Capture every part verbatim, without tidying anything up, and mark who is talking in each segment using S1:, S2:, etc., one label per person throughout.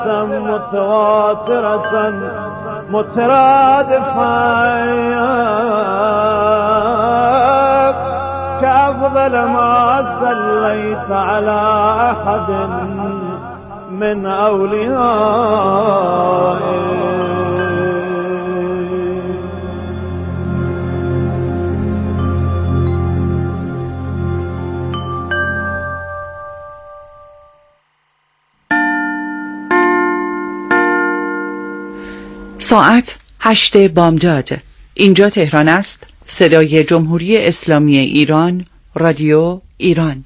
S1: متواترة مترادفة كأفضل ما صليت على أحد من أوليائي.
S2: ساعت هشت بامداد. اینجا تهران است. صدای جمهوری اسلامی ایران، رادیو ایران.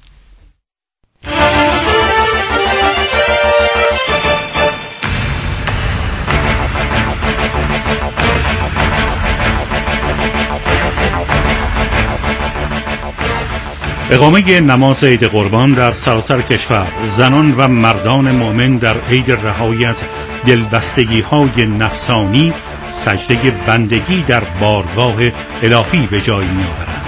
S3: اقامه نماز عید قربان در سراسر کشور، زنان و مردان مؤمن در عید رهایی از دلبستگی‌های نفسانی سجده بندگی در بارگاه الهی به جای می‌آورند.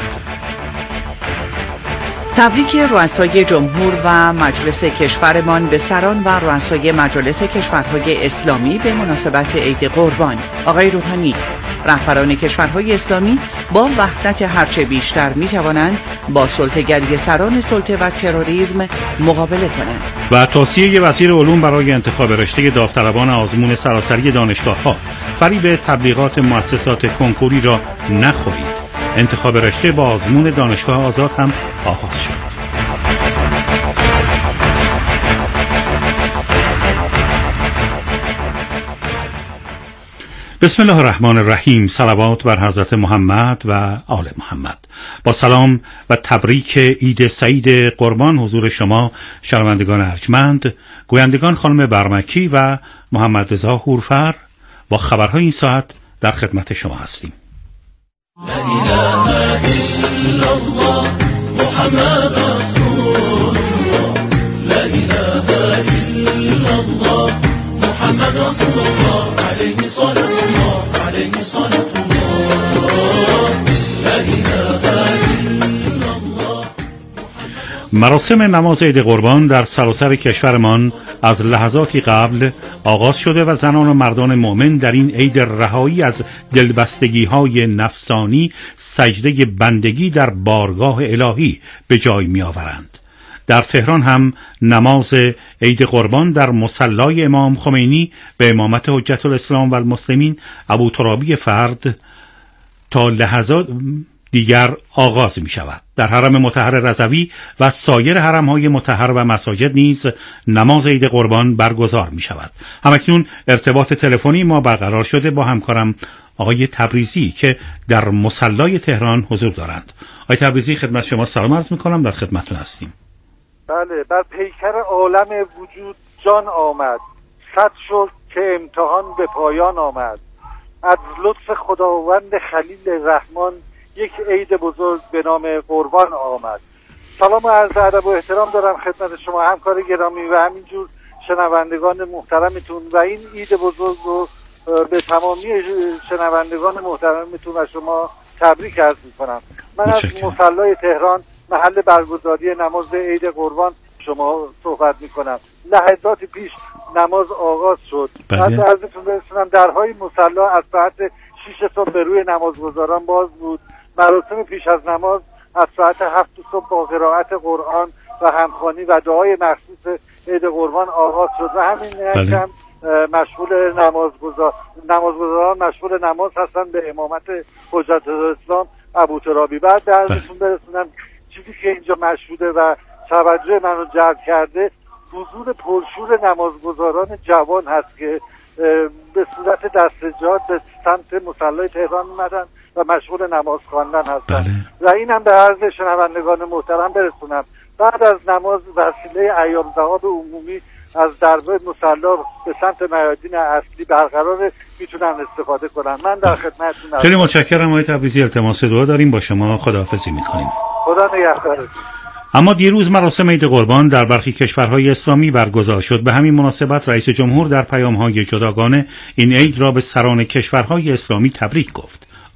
S2: تبریک رؤسای جمهور و مجلس کشورمان به سران و رؤسای مجالس کشورهای اسلامی به مناسبت عید قربان. آقای روحانی، رهبران کشورهای اسلامی با وحدت هرچه بیشتر می توانند با سلطه‌گری سران سلطه و تروریسم مقابله کنند.
S3: و توصیه وزیر علوم برای انتخاب رشته داوطلبان آزمون سراسری دانشگاه‌ها: فریب تبلیغات مؤسسات کنکوری را نخورید. انتخاب رشته با آزمون دانشگاه آزاد هم آغاز شد. بسم الله الرحمن الرحیم. صلوات بر حضرت محمد و آل محمد. با سلام و تبریک عید سعید قربان حضور شما شنوندگان ارجمند، گویندگان خانم برمکی و محمد رضا هورفر با خبرهای این ساعت در خدمت شما هستیم.
S4: لا اله الا الله محمد رسول الله، لا اله الا الله محمد رسول الله، علیه صلوات الله، علیه صلوات الله، لا اله الا الله.
S3: مراسم نماز عید قربان در سراسر کشورمان از لحظاتی قبل آغاز شده و زنان و مردان مؤمن در این عید رهایی از دلبستگی‌های نفسانی سجده بندگی در بارگاه الهی به جای می‌آورند. در تهران هم نماز عید قربان در مصلی امام خمینی به امامت حجت الاسلام و المسلمین ابوترابی فرد تا لحظات دیگر آغاز می شود. در حرم مطهر رضوی و سایر حرم‌های مطهر و مساجد نیز نماز عید قربان برگزار می شود. همکنون ارتباط تلفنی ما برقرار شده با همکارم آقای تبریزی که در مصلی تهران حضور دارند. آقای تبریزی، خدمت شما سلام عرض می کنم، در خدمتتون هستیم.
S5: بله، بر پیکر عالم وجود جان آمد، صد شد که امتحان به پایان آمد. از لطف خداوند خلیل رحمان یک عید بزرگ به نام قربان آمد. سلام و عرض ادب و احترام دارم خدمت شما همکار گرامی و همینجور شنوندگان محترمتون و این عید بزرگ رو به تمامی شنوندگان محترمتون و شما تبریک عرض می‌کنم. من از مصلی تهران محل برگزاری نماز عید قربان شما صحبت می‌کنم. لحظات پیش نماز آغاز شد. بعد عرضتون برسونم درهای مصلی از ساعت شش صبح به روی نمازگزاران باز بود. مراسم پیش از نماز از ساعت هفت صبح با قرائت قرآن و همخوانی و دعای مخصوص عید قربان آغاز شد و همین هم مشغول نمازگزار نمازگزاران مشغول نماز هستن به امامت حجت الاسلام ابوترابی. بعد درشون برسونم چیزی که اینجا مشهوده و توجه منو جلب کرده حضور پرشور نمازگزاران جوان هست که به صورت دستجات به سمت مصلی تهران اومدن و مشغول نماز خواندن هستن. بله. و این هم به عرض شنوندگان محترم برسونم بعد از نماز وسیله ایام ذهاب عمومی از درب مصلی به سمت میادین اصلی برقرار میتونن استفاده کنن. من در خدمتتون هستم.
S3: خیلی متشکرم آقای تبریزی. التماس دعا داریم، با شما خداحافظی میکنیم.
S5: خدا نگهدارتون.
S3: اما دیروز مراسم عید قربان در برخی کشورهای اسلامی برگزار شد. به همین مناسبت رئیس جمهور در پیام‌های جداگانه این عید را به سران کشورهای اسلامی تبریک گفت.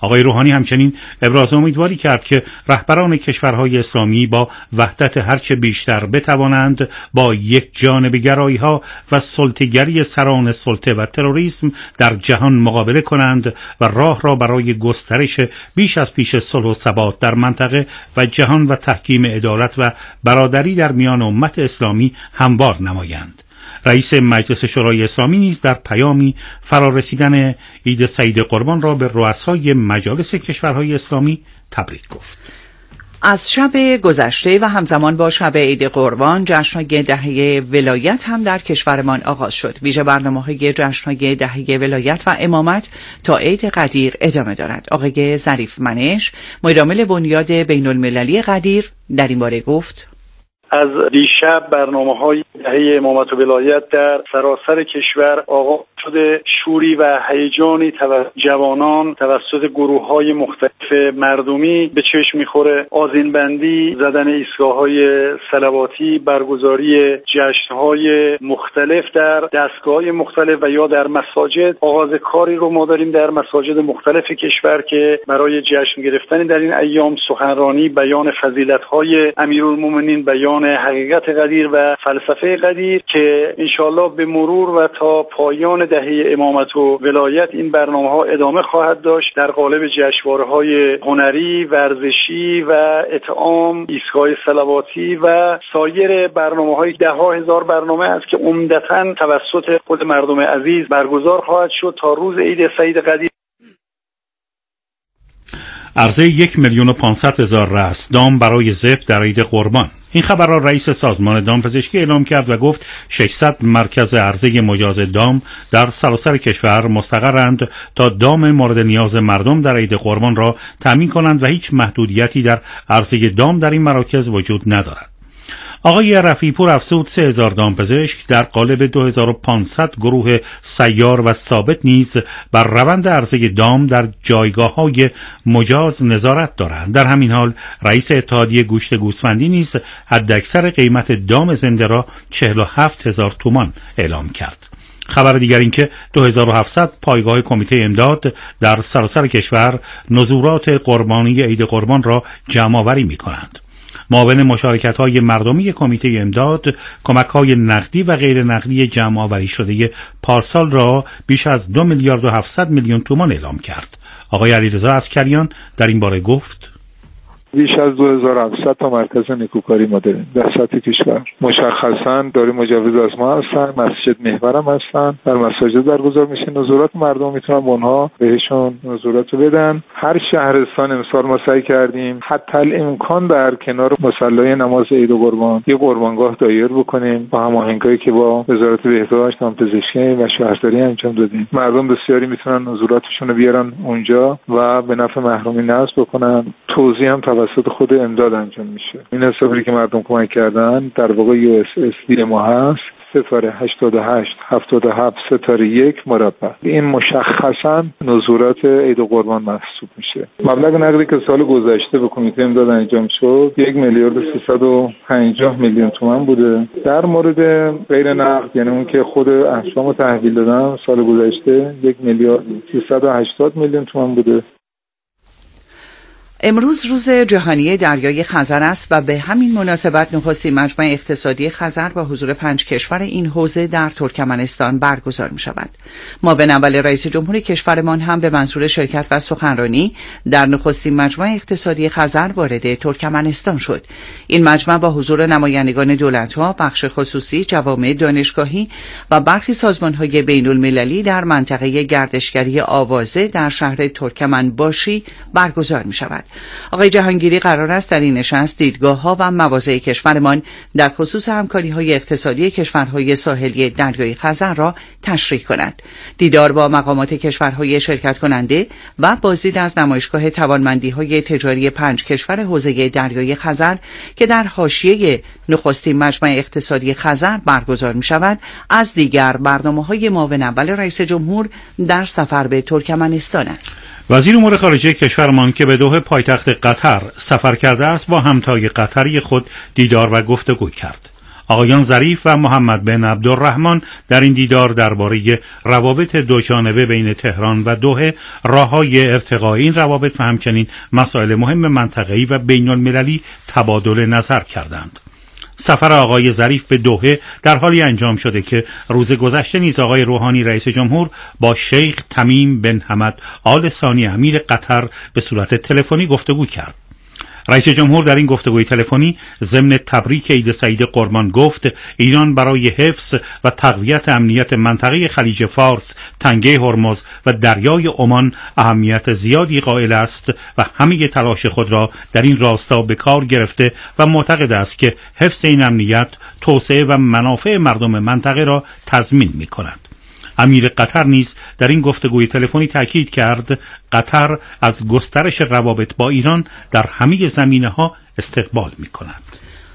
S3: آقای روحانی همچنین ابراز امیدواری کرد که رهبران کشورهای اسلامی با وحدت هرچه بیشتر بتوانند با یک جانب گرایی‌ها و سلطه‌گری سران سلطه و تروریسم در جهان مقابله کنند و راه را برای گسترش بیش از پیش صلح و ثبات در منطقه و جهان و تحکیم عدالت و برادری در میان امت اسلامی هموار نمایند. رئیس مجلس شورای اسلامی نیز در پیامی فرارسیدن عید سعید قربان را به رؤسای مجالس کشورهای اسلامی تبریک گفت.
S2: از شب گذشته و همزمان با شب عید قربان جشن‌های دهه ولایت هم در کشورمان آغاز شد. ویژه برنامه‌های جشن‌های دهه ولایت و امامت تا عید قدیر ادامه دارد. آقای ظریف منش، مدیرعامل بنیاد بین‌المللی قدیر، در این باره گفت:
S6: از دیشب برنامه‌های دهه امامت و ولایت در سراسر کشور آغاز شده. شوری و هیجانی توسط جوانان توسط گروه‌های مختلف مردمی به چشم می‌خوره. آذین‌بندی، زدن ایستگاه‌های صلواتی، برگزاری جشن‌های مختلف در دستگاه‌های مختلف و یا در مساجد. آغاز کاری رو ما داریم در مساجد مختلف کشور که برای جشن گرفتن در این ایام سخنرانی، بیان فضیلت‌های امیرالمومنین، بیان حقیقت قدیر و فلسفه قدیر که انشالله به مرور و تا پایان دهه امامت و ولایت این برنامه‌ها ادامه خواهد داشت در قالب جشنواره‌های هنری، ورزشی و اطعام، ایستگاه صلواتی و سایر برنامه‌های ده ها هزار برنامه است که عمدتاً توسط خود مردم عزیز برگزار خواهد شد تا روز عید سعید قدیر.
S3: عرضه یک میلیون و پانصد هزار رأس دام برای ذبح در عید قربان. این خبر را رئیس سازمان دامپزشکی اعلام کرد و گفت ششصد مرکز عرضه مجاز دام در سراسر کشور مستقرند تا دام مورد نیاز مردم در عید قربان را تامین کنند و هیچ محدودیتی در عرضه دام در این مراکز وجود ندارد. آقای رفیعی پور افزود سه هزار دامپزشک در قالب دو هزار و پانصد گروه سیار و ثابت نیز بر روند عرضه دام در جایگاه‌های مجاز نظارت دارند. در همین حال رئیس اتحادیه گوشت گوسفندی نیز حداکثر قیمت دام زنده را چهل و هفت هزار تومان اعلام کرد. خبر دیگر این که دو هزار و هفتصد پایگاه کمیته امداد در سراسر کشور نزورات قربانی عید قربان را جمع‌آوری می‌کنند. معاون مشارکت‌های مردمی کمیته امداد کمک‌های نقدی و غیر نقدی جمع‌آوری شده پارسال را بیش از دو میلیارد و هفتصد میلیون تومان اعلام کرد. آقای علیرضا عسکریان در این باره گفت:
S7: بیش از دو هزار و هفتصد تا مرکز نیکوکاری ما داریم در سطح کشور. مشخصاً داریم مجوز از ما هستن، مسجد محور هم هستن، در مساجد برگزار میشه. نظارت مردم میتونن با اونها بهشون نظارت رو بدن. هر شهرستان امسال ما سعی کردیم حتی الامکان در کنار مصلی نماز عید و قربان یه قربانگاه دایر بکنیم با هماهنگی که با وزارت بهداشت، دامپزشکی و شهرداری انجام دادیم. مردم بسیاری میتونن نظارتشون رو بیارن اونجا و به نفع محرومی نصب بکنن. توزیع هم توسط خود امداد انجام میشه. این حسابی که مردم کمک کردن در واقع یو اس اس دی ما هست صفر هشتاد و هشت هفتاد و هفت ستاره یک مربع. این مشخصا نزورات عید و قربان محسوب میشه. مبلغ نقدی که سال گذشته به کمیته امداد انجام شد یک میلیارد و سیصد و پنجاه میلیون تومان بوده. در مورد غیر نقد یعنی اون که خود احشام تحویل دادن سال گذشته یک میلیارد سیصد و هشتاد میلیون تومان بوده.
S2: امروز روز جهانی دریای خزر است و به همین مناسبت نخستین مجمع اقتصادی خزر با حضور پنج کشور این حوزه در ترکمنستان برگزار می شود. معاون اول رئیس جمهور کشورمان هم به منظور شرکت و سخنرانی در نخستین مجمع اقتصادی خزر وارد ترکمنستان شد. این مجمع با حضور نمایندگان دولت‌ها، بخش خصوصی، جوامع دانشگاهی و برخی سازمان‌های بین‌المللی در منطقه گردشگری آوازه در شهر ترکمنباشی برگزار می شود. آقای جهانگیری قرار است در این نشست دیدگاه‌ها و مواضع کشورمان در خصوص همکاری‌های اقتصادی کشورهای ساحلی دریای خزر را تشریح کند. دیدار با مقامات کشورهای شرکت کننده و بازدید از نمایشگاه توانمندی‌های تجاری پنج کشور حوزه دریای خزر که در حاشیه نخستین مجمع اقتصادی خزر برگزار می‌شود، از دیگر برنامه‌های معاون اول رئیس جمهور در سفر به ترکمنستان است.
S3: وزیر امور خارجه کشورمان که به دوحه پایتخت قطر سفر کرده است با همتای قطری خود دیدار و گفتگو کرد. آقایان ظریف و محمد بن عبدالرحمن در این دیدار درباره روابط دوجانبه بین تهران و دوحه، راه‌های ارتقاء این روابط و همچنین مسائل مهم منطقه‌ای و بین‌المللی تبادل نظر کردند. سفر آقای ظریف به دوحه در حالی انجام شده که روز گذشته نیز آقای روحانی رئیس جمهور با شیخ تمیم بن حمد آل ثانی امیر قطر به صورت تلفنی گفتگو کرد. رئیس جمهور در این گفتگوی تلفنی ضمن تبریک عید سعید قربان گفت ایران برای حفظ و تقویت امنیت منطقه خلیج فارس، تنگه هرمز و دریای عمان اهمیت زیادی قائل است و همه تلاش خود را در این راستا به کار گرفته و معتقد است که حفظ این امنیت توسعه و منافع مردم منطقه را تضمین می‌کند. امیر قطر نیز در این گفتگوی تلفنی تاکید کرد قطر از گسترش روابط با ایران در همه زمینه‌ها استقبال می‌کند.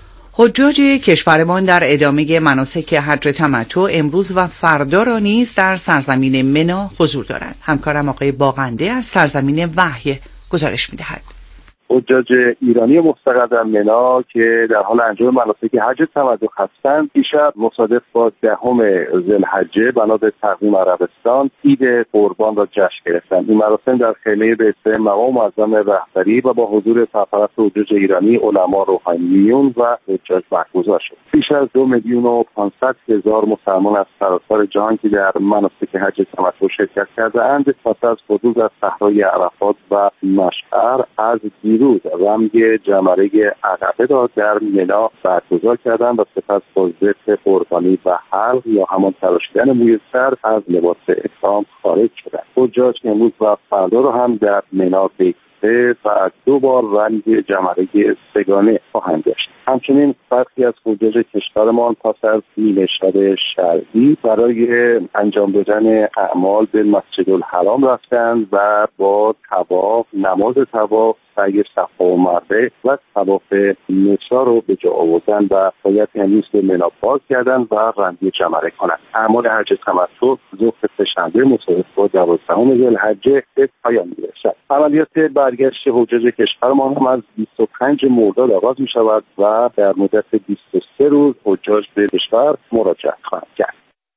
S2: حجاج کشورمان در ادامه مناسک حج تمتع امروز و فردا را نیز در سرزمین منا حضور دارند. همکارم آقای باغنده از سرزمین وحی گزارش می‌دهد.
S8: حجاج ایرانی مستقر در منا که در حال انجام مناسک حج تمتع هستند، دیشب مصادف با دهم ذوالحجه بنا به تقویم عربستان عید قربان را جشن گرفتند. این مراسم در خیمه بعثه مقام معظم رهبری و با حضور سرپرست حجاج ایرانی، علما، روحانیون و حجاج برگزار شد. بیش از دو میلیون و پانصد هزار مسلمان از سراسر جهان که در مناسک حج تمتع شرکت کرده‌اند، پس از حضور در صحرای عرفات و مشعر از دیروز رمی جمره عقبه را در منا برگزار کردند و سپس با ذبح قربانی و حلق یا همان تراشیدن موی سر از لباس احرام خارج شدند. حجاج امروز و فردا را هم در منا بیسته و دو بار رمی جمره سگانه خواهند داشت. همچنین برخی از حجاج کشورمان پس از نیمه شب شرعی برای انجام دادن اعمال به مسجد الحرام رفتند و با طواف، نماز طواف، سعی صفا و مروه و طواف نسا رو به جا آوردن و باید امروز به منا باز کردن و رمی جمره کنند. اعمال حج تمتع ظهر سه‌شنبه مصادف با دوازدهم ذوالحجه به پایان می‌رسد. عملیات برگشت حجاج کشورمان هم از بیست و پنجم مرداد آغاز می‌شود و در مدت بیست و سه روز حجاج به کشور مراجعت خواهند کرد.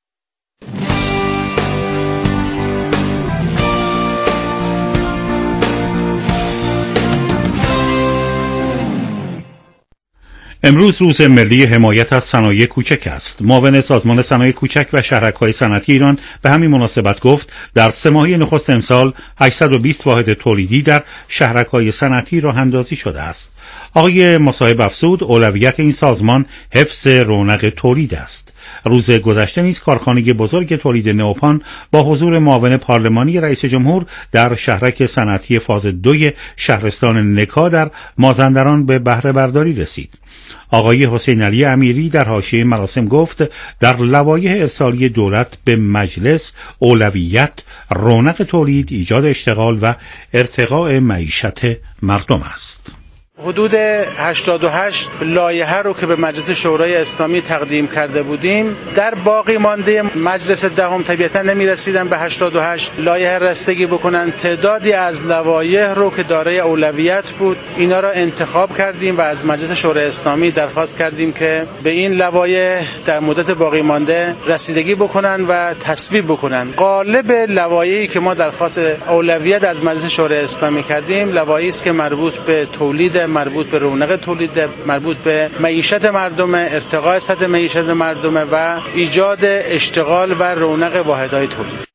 S3: امروز روز ملی حمایت از صنایع کوچک است. معاون سازمان صنایع کوچک و شهرک‌های صنعتی ایران به همین مناسبت گفت در سه ماهه نخست امسال هشتصد و بیست واحد تولیدی در شهرک‌های صنعتی راه اندازی شده است. آقای مصاحب افزود اولویت این سازمان حفظ رونق تولید است. روز گذشته نیز کارخانه بزرگ تولید نئوپان با حضور معاون پارلمانی رئیس جمهور در شهرک صنعتی فاز دوی شهرستان نکا در مازندران به بهره برداری رسید. آقای حسین علی امیری در حاشیه مراسم گفت در لوایح ارسالی دولت به مجلس اولویت رونق تولید، ایجاد اشتغال و ارتقاء معیشت مردم است.
S9: حدود هشتاد و هشت لایحه رو که به مجلس شورای اسلامی تقدیم کرده بودیم در باقی مانده مجلس دهم طبیعتا نمی رسیدن به هشتاد و هشت لایحه رسیدگی بکنن. تعدادی از لوایح رو که دارای اولویت بود اینا را انتخاب کردیم و از مجلس شورای اسلامی درخواست کردیم که به این لوایح در مدت باقی مانده رسیدگی بکنن و تصویب بکنن. غالب لوایحی که ما درخواست اولویت از مجلس شورای اسلامی کردیم لوایحی است که مربوط به تولید، مربوط به رونق تولید، مربوط به معیشت مردم، ارتقاء سطح معیشت مردم و ایجاد اشتغال و رونق واحدهای تولید.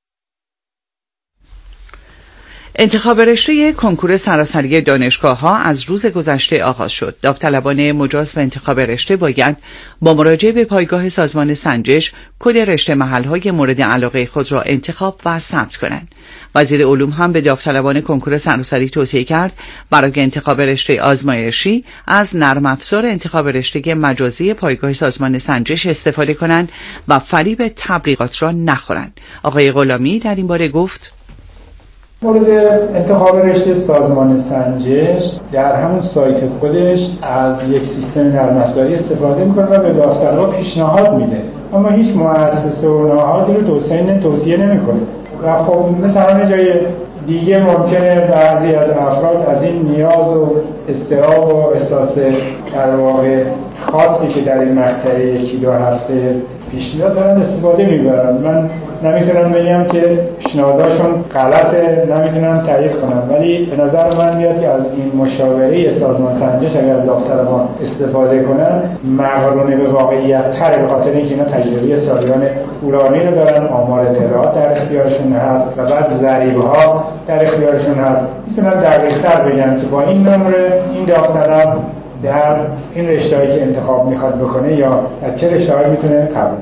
S2: انتخاب رشته کنکور سراسری دانشگاه‌ها از روز گذشته آغاز شد. داوطلبان مجاز به انتخاب رشته باید با مراجعه به پایگاه سازمان سنجش کد رشته محل‌های مورد علاقه خود را انتخاب و ثبت کنند. وزیر علوم هم به داوطلبان کنکور سراسری توصیه کرد برای انتخاب رشته آزمایشی از نرم افزار انتخاب رشته مجازی پایگاه سازمان سنجش استفاده کنند و فریب تبلیغات را نخورند. آقای غلامی در این باره گفت:
S10: مورد انتخاب رشته سازمان سنجش در همون سایت خودش از یک سیستم نرم افزاری استفاده میکنه و به داوطلبا پیشنهاد میده، اما هیچ مؤسسه و نهادی رو توصیه توصیه نمیکنه و خب مثل همه جای دیگه ممکنه بعضی از افراد از این نیاز و استراب و احساس در واقع خاصی که در این مقطع یکی دو هفته پیش میاد دارن استفاده میبرن. من نمیتونم بگم که پیشنهاداشون غلطه، نمیتونم تایید کنم، ولی به نظر من میاد که از این مشاوره سازمان سنجش اگر از دفتر ما استفاده کنن مقرونه به واقعیت تره، به خاطر اینکه اینا تجربه سالیان اورانی رو دارن، آمار اطلاعات در اختیارشون هست و بعد ضریب‌ها در اختیارشون هست. میتونم دقیق‌تر بگم که با این نمره این داوطلب در این رشته‌ای که انتخاب میخواد بکنه یا در چه رشته‌ای میتونه قبول.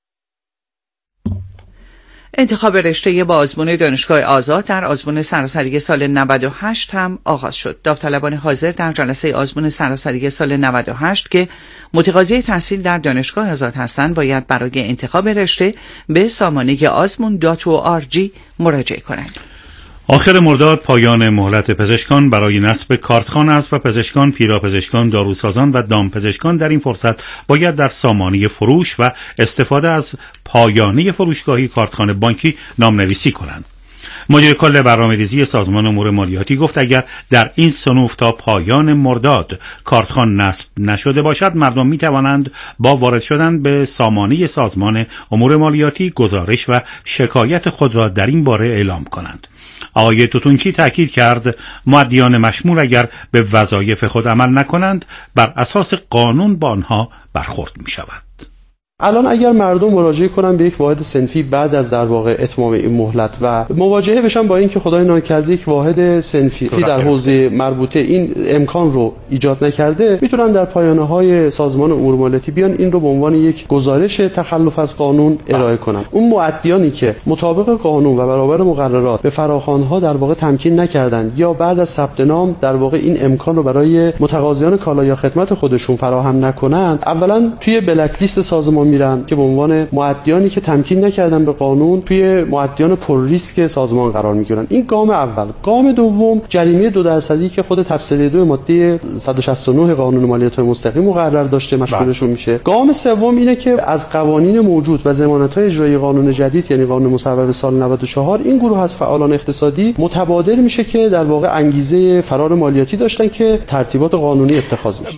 S2: انتخاب رشته با آزمون دانشگاه آزاد در آزمون سراسری سال نود و هشت هم آغاز شد. داوطلبان حاضر در جلسه آزمون سراسری سال نود و هشت که متقاضی تحصیل در دانشگاه آزاد هستند باید برای انتخاب رشته به سامانه آزمون دات او آر جی مراجعه کنند.
S3: آخر مرداد پایان مهلت پزشکان برای نصب کارتخوان است و پزشکان، پیراپزشکان، داروسازان و دامپزشکان در این فرصت باید در سامانه فروش و استفاده از پایانه فروشگاهی کارتخوان بانکی نامنویسی کنند. مدیر کل برنامه‌ریزی سازمان امور مالیاتی گفت اگر در این صنوف تا پایان مرداد کارتخوان نصب نشده باشد مردم می توانند با وارد شدن به سامانه سازمان امور مالیاتی گزارش و شکایت خود را در این باره اعلام کنند. آقای توتونچی تاکید کرد مؤدیان مشمول اگر به وظایف خود عمل نکنند بر اساس قانون با آنها برخورد می شود.
S11: الان اگر مردم مراجعه کنن به یک واحد صنفی بعد از در واقع اتمام این مهلت و مواجهه بشن با اینکه خدای ناکرده یک واحد صنفی در حوزه مربوطه این امکان رو ایجاد نکرده، میتونن در پایانه‌های سازمان امور مالیاتی بیان این رو به عنوان یک گزارش تخلف از قانون ارائه کنن. اون مؤدیانی که مطابق قانون و برابر مقررات به فراخوان‌ها در واقع تمکین نکردن یا بعد از ثبت نام در واقع این امکان رو برای متقاضیان کالا یا خدمت خودشون فراهم نکنند، اولا توی بلک لیست سازمان میرن که به عنوان مؤدیانی که تمکین نکردن به قانون توی مؤدیان پر ریسک سازمان قرار میگیرن. این گام اول. گام دوم جریمه دو درصدی که خود تفسیر دو ماده صد و شصت و نه قانون مالیات مستقیم مقرر داشته مشمولشون میشه. گام سوم اینه که از قوانین موجود و ضمانت‌های اجرایی قانون جدید یعنی قانون مصوب سال نود و چهار این گروه از فعالان اقتصادی متبادر میشه که در واقع انگیزه فرار مالیاتی داشتن که ترتیبات قانونی اتخاذ میشه.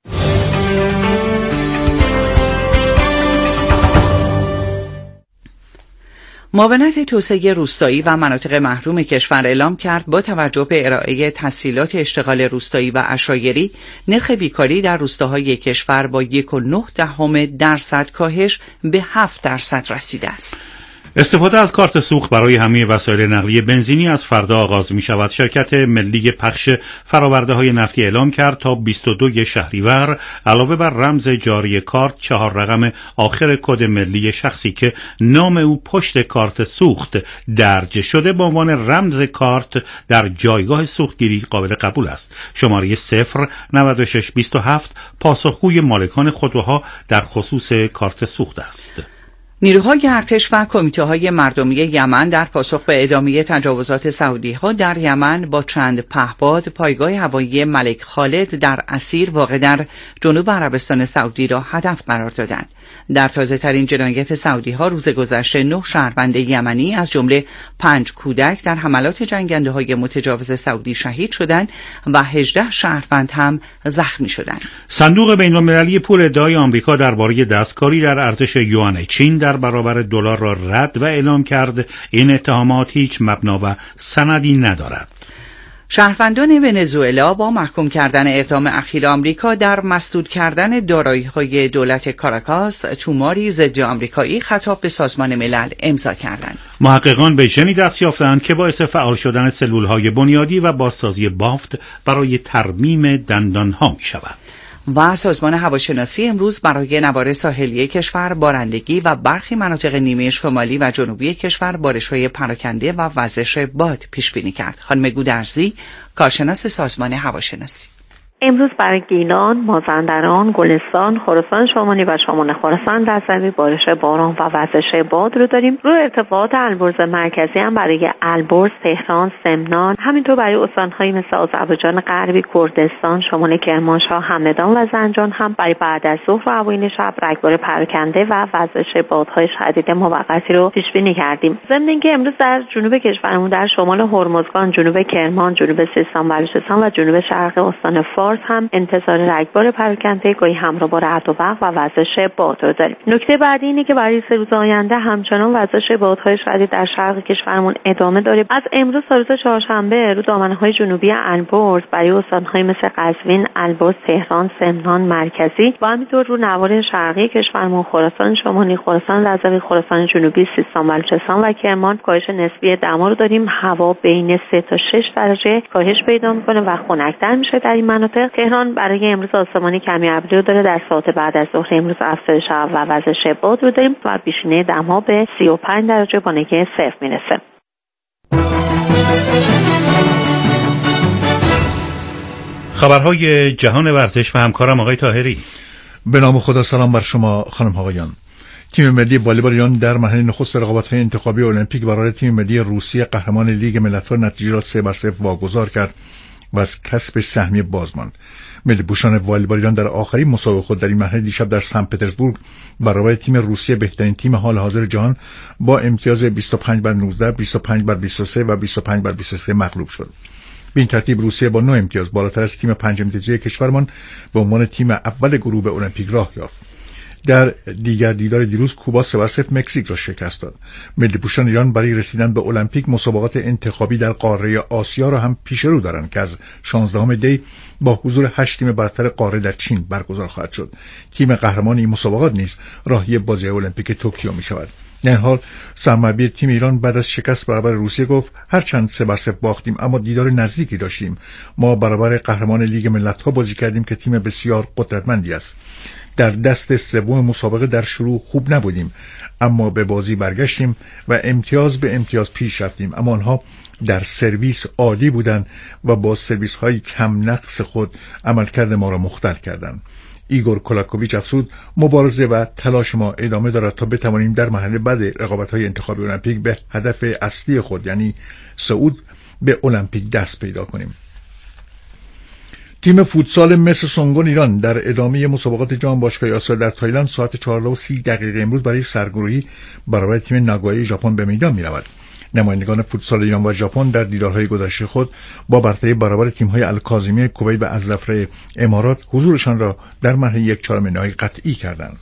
S2: معاونت توسعه روستایی و مناطق محروم کشور اعلام کرد با توجه به ارائه تسهیلات اشتغال روستایی و عشایری نرخ بیکاری در روستاهای کشور با یک و نه دهم درصد کاهش به هفت درصد رسیده است.
S3: استفاده از کارت سوخت برای همه وسایل نقلیه بنزینی از فردا آغاز می شود. شرکت ملی پخش فرآورده‌های نفتی اعلام کرد تا بیست و دو شهریور علاوه بر رمز جاری کارت چهار رقم آخر کد ملی شخصی که نام او پشت کارت سوخت درج شده به عنوان رمز کارت در جایگاه سوختگیری قابل قبول است. شماره صفر نود و شش بیست و هفت پاسخگوی مالکان خودروها در خصوص کارت سوخت است.
S2: نیروهای ارتش و کمیته‌های مردمی یمن در پاسخ به ادامه تجاوزات سعودی‌ها در یمن با چند پهپاد پایگاه هوایی ملک خالد در اسیر واقع در جنوب عربستان سعودی را هدف قرار دادند. در تازه‌ترین جنایت سعودی‌ها روز گذشته نه شهروند یمنی از جمله پنج کودک در حملات جنگنده‌های متجاوز سعودی شهید شدند و هجده شهروند هم زخمی شدند.
S3: صندوق بین‌المللی پول ادعای آمریکا درباره دستکاری در ارزش یوان چین در برابر دلار را رد و اعلام کرد این اتهامات هیچ مبنا و سندی ندارد.
S2: شهروندان ونزوئلا با محکوم کردن اقدام اخیر آمریکا در مسدود کردن دارایی‌های دولت کاراکاس توماری ضد آمریکایی خطاب به سازمان ملل امضا کردند.
S3: محققان به ژنی دست یافتند که باعث فعال شدن سلول‌های بنیادی و بازسازی بافت برای ترمیم دندان‌ها می‌شود.
S2: و سازمان هواشناسی امروز برای نوار ساحلی کشور بارندگی و برخی مناطق نیمه شمالی و جنوبی کشور بارش‌های پراکنده و وزش باد پیش بینی کرد. خانم گودرزی، کارشناس سازمان هواشناسی:
S12: امروز برای گیلان، مازندران، گلستان، خراسان شمالی و شمال خراسان دست‌جمعی بارش باران و وزش باد رو داریم. روی ارتفاعات البرز مرکزی هم برای البرز، تهران، سمنان، همینطور برای استان‌های مثل آذربایجان غربی، کردستان، شمال کرمانشاه، همدان و زنجان هم برای بعد از ظهر و اوایل شب رگبار پراکنده و وزش بادهای شدید موقتی رو پیش بینی کردیم. ضمن اینکه امروز در جنوب کشورمون در شمال هرمزگان، جنوب کرمان، جنوب سیستان و بلوچستان و جنوب شرق استان فارس باز هم انتظار رگبار پراکنده گاهی همراه با رعد و برق و وزش باد رو داریم. نکته بعدی اینه که برای سه روز آینده همچنان وزش بادهای شدید در شرق کشورمون ادامه داره. از امروز تا روز چهارشنبه رو دامنه‌های جنوبی البرز برای استان‌های مثل قزوین، البرز، تهران، سمنان مرکزی و همینطور رو نواحی شرقی کشورمون خراسان شمالی، خراسان رضوی، خراسان جنوبی، سیستان بلوچستان و کرمان کاهش نسبی دما رو داریم. هوا بین سه تا شش درجه کاهش پیدا میکنه و خنک‌تر میشه در این مناطق. تهران برای امروز آسمانی کمی ابری رو داره. در ساعت بعد از ظهر امروز افزایش هوا و وزش باد رو داریم و بیشینه دما به سی و پنج درجه با نگه صفر میرسه.
S3: خبرهای جهان ورزش و همکارم آقای طاهری.
S13: به نام خدا، سلام بر شما خانم آقایان. تیم ملی والیبال ایران در مرحله نخست رقابت‌های انتخابی المپیک برای تیم ملی روسیه قهرمان لیگ ملت‌ها نتیجه را سه بر صفر واگذار کرد و از کسب سهمیه باز ماند. ملی پوشان والیبال ایران در آخرین مسابقه خود در این مرحله دیشب در سن پترزبورگ برابر تیم روسیه بهترین تیم حال حاضر جهان با امتیاز بیست و پنج بر نوزده، بیست و پنج بر بیست و سه و بیست و پنج بر بیست و سه مغلوب شد. به این ترتیب روسیه با نه امتیاز بالاتر از تیم پنج امتیازی کشورمان به عنوان تیم اول گروه به المپیک راه یافت. در دیگر دیدار دیروز کوبا سه بر صفر مکزیک را شکست داد. ملی پوشان ایران برای رسیدن به المپیک مسابقات انتخابی در قاره آسیا را هم پیش رو دارند که از شانزدهم دی با حضور هشت تیم برتر قاره در چین برگزار خواهد شد. تیم قهرمان این مسابقات نیز راهی بازی المپیک توکیو می شود. در این حال سرمربی تیم ایران بعد از شکست برابر روسیه گفت هرچند سه بر صفر باختیم اما دیدار نزدیکی داشتیم. ما برابر قهرمان لیگ ملت‌ها بازی کردیم که تیم بسیار قدرتمندی است. در دست سوم مسابقه در شروع خوب نبودیم اما به بازی برگشتیم و امتیاز به امتیاز پیش رفتیم، اما آنها در سرویس عالی بودند و با سرویس های کم نقص خود عملکرد ما را مختل کردند. ایگور کولاکوویچ افزود مبارزه و تلاش ما ادامه دارد تا بتوانیم در مرحله بعد رقابت‌های انتخابی المپیک به هدف اصلی خود یعنی صعود به المپیک دست پیدا کنیم. تیم فوتسال مس سونگون ایران در ادامه مسابقات جام باشگاه آسیا در تایلند ساعت چهارده و سی دقیقه امروز برای سرگروهی برابر تیم ناگویای ژاپن به میدان می‌رود. نمایندگان فوتسال ایران و ژاپن در دیدارهای گذشته خود با برتری برابر تیم‌های الکاظمی کویت و الظفر امارات حضورشان را در مرحله یک چهارم نهایی قطعی کردند.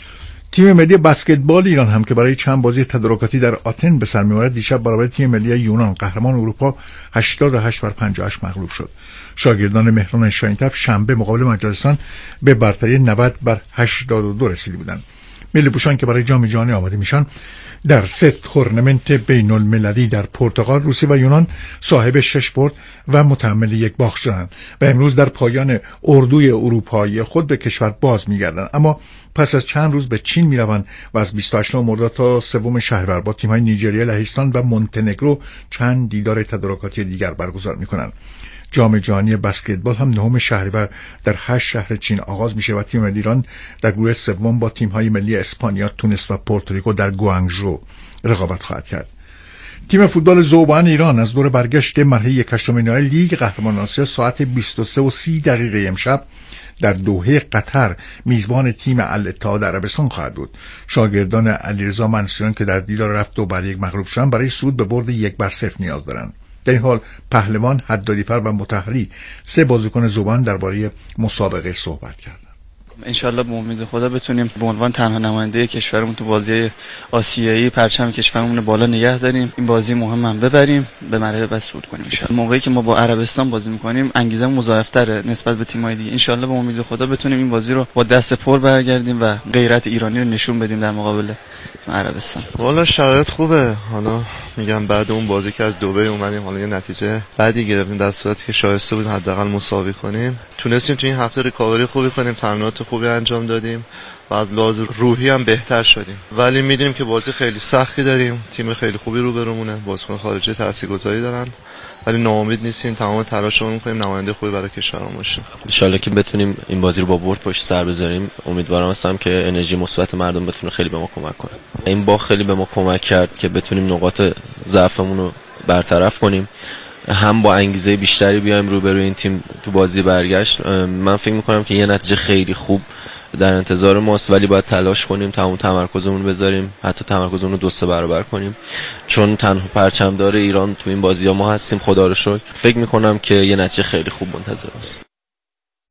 S13: تیم ملی بسکتبال ایران هم که برای چند بازی تدارکاتی در آتن به سر می‌برد دیشب برابر تیم ملی یونان قهرمان اروپا هشتاد و هشت بر پنجاه و هشت مغلوب شد. شاگردان مهران شاهین‌طلب شنبه مقابل مجارستان به برتری نود بر هشتاد و دو رسیده بودند. ملی پوشان که برای جام جهانی آماده میشن در سه تورنمنت بین المللی در پرتغال، روسیه و یونان صاحب شش برد و متحمل یک باخت شدند و امروز در پایان اردوی اروپایی خود به کشور باز میگردند، اما پس از چند روز به چین میروند و از بیست و هشتم مرداد تا سوم شهریور با تیم‌های نیجریه، لهستان و مونتنگرو چند دیدار تدارکاتی دیگر برگزار میکنند. جام جهانی بسکتبال هم نهم شهریور در هشت شهر چین آغاز میشه و تیم ملی ایران در گروه سوم با تیم‌های ملی اسپانیا، تونس و پورتوریکو در گوانگژو رقابت خواهد کرد. تیم فوتبال ذوبان ایران از دور برگشت مرحله یکم نهایی لیگ قهرمانان آسیا ساعت بیست و سه و سی دقیقه امشب در دوحه قطر میزبان تیم الاتحاد عربستان خواهد بود. شاگردان علیرضا منصوریان که در دیدار رفت دو بر یک مغلوب شدند برای صعود به برد یک بر صفر نیاز دارند. در این حال پهلوان، حدادیفر و مطهری سه بازیکن ذوبان درباره مسابقه صحبت کردند.
S14: انشالله به امید خدا بتونیم به عنوان تنها نماینده کشورمون تو بازی آسیایی پرچم کشورمون رو بالا نگه داریم، این بازی مهم هم ببریم، به مرحله بعد صعود کنیم. انشالله موقعی که ما با عربستان بازی می‌کنیم انگیزه مضاعف‌تره نسبت به تیم‌های دیگه. انشالله به امید خدا بتونیم این بازی رو با دست پر برگردیم و غیرت ایرانی رو نشون بدیم در مقابل عربستان.
S15: والا شرایط خوبه. حالا میگم بعد اون بازی که از دبی اومدیم حالا یه نتیجه بعدی گرفتیم در صورتی که شایسته بودیم حداقل مساوی کنیم. تونستیم تو این هفته ریکاوری خوبی کنیم، تمرینات خوبی انجام دادیم و از لحاظ روحی هم بهتر شدیم. ولی میدونیم که بازی خیلی سختی داریم، تیم خیلی خوبی روبرومونه، بازیکن خارجی تاثیرگذاری دارن، ولی ناامید نیستیم، تمام تلاشمون می‌کنیم نماینده خوبی برای کشورمون باشیم.
S16: ان شاءالله که بتونیم این بازی رو با برد پشت سر بذاریم. امیدوارم هستم که انرژی مثبت مردم بتونه خیلی به ما کمک کنه. این با خیلی به ما کمک کرد که بتونیم نقاط ضعفمون رو برطرف کنیم، هم با انگیزه بیشتری بیایم روبروی این تیم تو بازی برگشت. من فکر می‌کنم که یه نتیجه خیلی خوب در انتظار ماست، ولی باید تلاش کنیم، تمام تمرکزمون رو بذاریم، حتی تمرکزمون رو دو سه برابر کنیم، چون تنها پرچمدار ایران تو این بازی‌ها ما هستیم. خدا رو شکر فکر می‌کنم که یه نتیجه خیلی خوب منتظر است.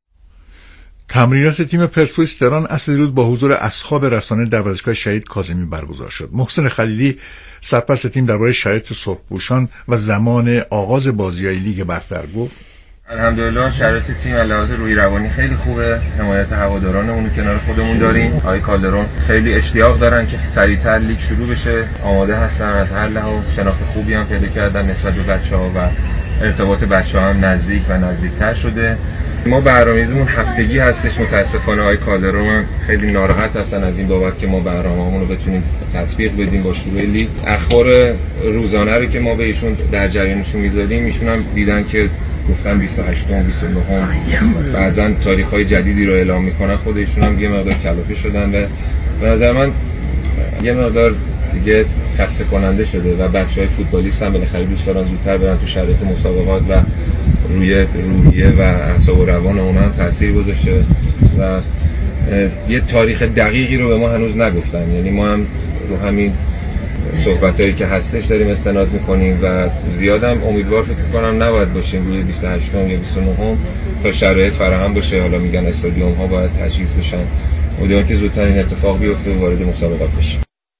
S13: تمرینات تیم پرسپولیس تهران اصل روز با حضور اصحاب رسانه در ورزشگاه شهید کاظمی برگزار شد. محسن خلیلی سرپرست تیم درباره شرایط سرخپوشان و زمان آغاز بازی‌های لیگ برتر گفت:
S17: الحمدلله شرایط تیم علاوه روی روانی خیلی خوبه. حمایت هوادارانمون کنار خودمون داریم. آقای کالدرون خیلی اشتیاق دارن که سریعتر لیگ شروع بشه. آماده هستن، از هر لحاظ شناخت خوبی هم پیدا کردن نسبت به بچه‌ها و ارتباط بچه‌ها هم نزدیک و نزدیکتر شده. ما برنامه‌ریزیمون هفتگی هستش. متاسفانه آقای کالدرون خیلی ناراحت هستن از این بابت که ما برنامه‌مون رو بتونیم تطبیق بدیم با شروع لیگ. اخبار روزانه رو که ما به ایشون در جریانشون می‌ذاریم، ایشون هم دیدن که گفتن بیست و هشتم بیست و نهم بعضا تاریخ‌های جدیدی رو اعلام میکنن. خودشون هم یه مقدار کلافه شدن و به نظر من یه مقدار دیگه خسته کننده شده و بچهای فوتبالیست هم بالاخره دوست دارن زودتر برن تو شرایط مسابقات و روی روحیه و اعصاب و روان اونها هم تاثیر گذاشته و یه تاریخ دقیقی رو به ما هنوز نگفتن. یعنی ما هم رو همین صحبتایی که هستش داریم استناد میکنیم و زیادم امیدوار فکر کنم نباید باشیم روی بیست و هشتم یا بیست و نهم تا شرایط فراهم باشه. حالا میگن استادیوم ها باید تجهیز بشن. امیدوارم که زودتر این اتفاق بیفته و وارد مسابقات بشیم.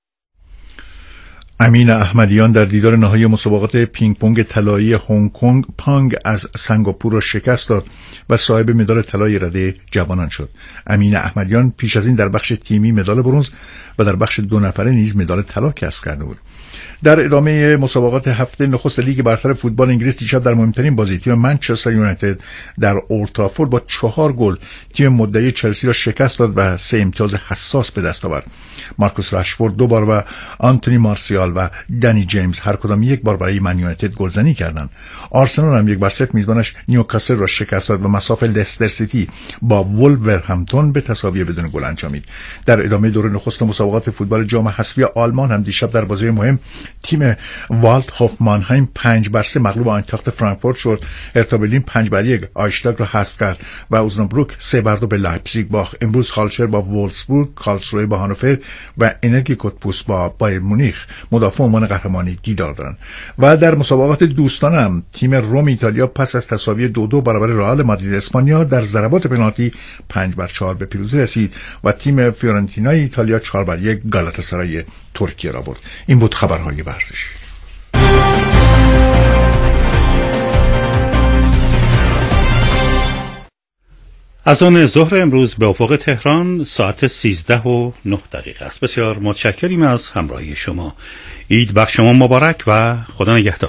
S13: امین احمدیان در دیدار نهایی مسابقات پینگ پونگ طلایی هنگ کنگ پانگ از سنگاپور را شکست داد و صاحب مدال طلای رده جوانان شد. امین احمدیان پیش از این در بخش تیمی مدال برنز و در بخش دو نفره نیز مدال طلا کسب کرده بود. در ادامه مسابقات هفته نخست لیگ برتر فوتبال انگلیس دیشب در مهمترین بازی تیم منچستر یونایتد در اولد ترافورد با چهار گل تیم مدعی چلسی را شکست داد و سه امتیاز حساس به دست آورد. مارکوس راشفورد دو بار و آنتونی مارسیال و دنی جیمز هر کدام یک بار برای من یونایتد گلزنی کردند. آرسنال هم یک بر صفر میزبانش نیوکاسل را شکست داد و مساف لستر سیتی با وولورهمپتون به تساوی بدون گل انجامید. در ادامه دوره نخست مسابقات فوتبال جام حذفی آلمان هم دیشب در بازی مهم تیم والدهوف مانهایم پنج بر سه مغلوب آینتراخت فرانکفورت شد. هرتا برلین پنج بر یک آیشتاگ را حذف کرد و اوزنابروک سه بر دو به لایپزیگ باخت. امروز هالشر با وولفسبورگ، کارلسروه با هانوفر و انرژی کوتپوس با بایر مونیخ مدافع عنوان قهرمانی دیدار دارند. و در مسابقات دوستانه هم تیم روم ایتالیا پس از تساوی دو دو برابر رئال مادرید اسپانیا در ضربات پنالتی پنج بر چهار به پیروزی رسید و تیم فیورنتینا ایتالیا چهار بر یک گالاتاسرای ترکیه را برد. این بود خبرهای ورزشی.
S3: از آن ظهر امروز به افق تهران ساعت سیزده و نه دقیقه است. بسیار متشکریم از همراهی شما. عید بر شما مبارک و خدا نگهدار.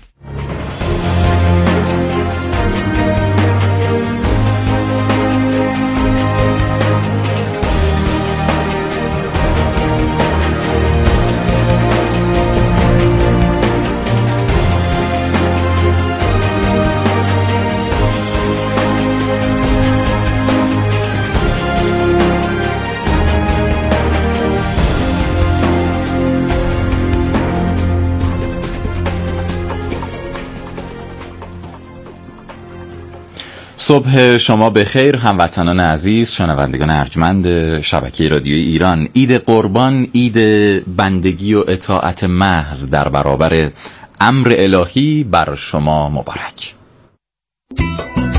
S18: صبح شما به خیر هموطنان عزیز، شنوندگان ارجمند شبکه رادیوی ایران. عید قربان، عید بندگی و اطاعت محض در برابر امر الهی بر شما مبارک.